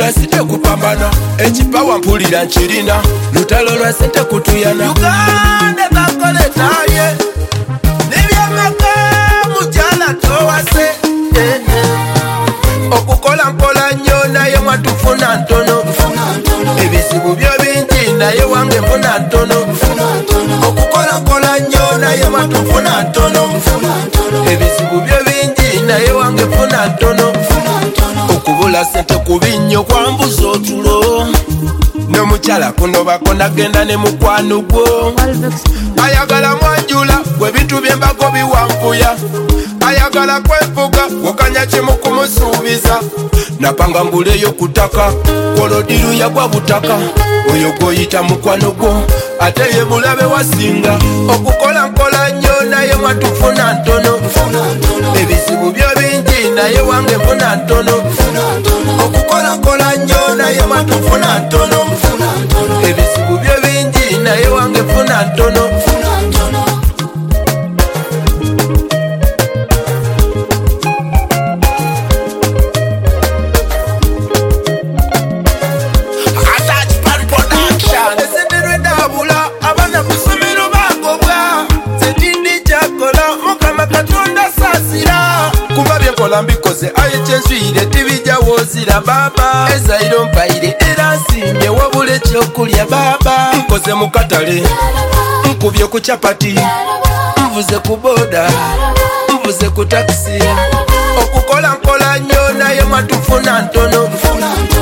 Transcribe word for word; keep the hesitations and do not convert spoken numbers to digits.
Mpulira site kupambana ekipawa mpulira nkirina lutalo lwa sente kutuyana Uganda bakoletaye nibyamaka mukyala towase eh, eh. Okukola mpola nnyo naye mwatufuna ntono ebizibu byo bingi naye wange nfuna ntono okukola mpola nnyo naye mwatufuna ntono ebizibu byo bingi naye wange nfuna ntono okubula sente kubi nnyo kwambuza otulo n'omukyala kuno bako nagenda ne mukwano gwo ayagala mwanjula gwe bintu byembako biwampuya ayagala kwefuga wakanya kimu kumusuubiza napanga mbuleyo kutaka kolodiru yagwa butaka oyo gwoyita mukwano gwo ate ye mulabe wasinga okukola nkola nnyo naye mwatufuna ntono ebizibu byo bingi naye wange nfuna ntono okukola nkola nnyo naye mwatufuna ntono ebizibu byo bingi naye wange nfuna ntono mbikoze aye kyenswire tibijja wozira baba ezairo mpaire era nsimbye wabule kyokulya baba nkoze mu katale nkubye ku chapati nvuze ku boda nvuze ku taxi okukola nkola nnyo naye mwatufuna ntono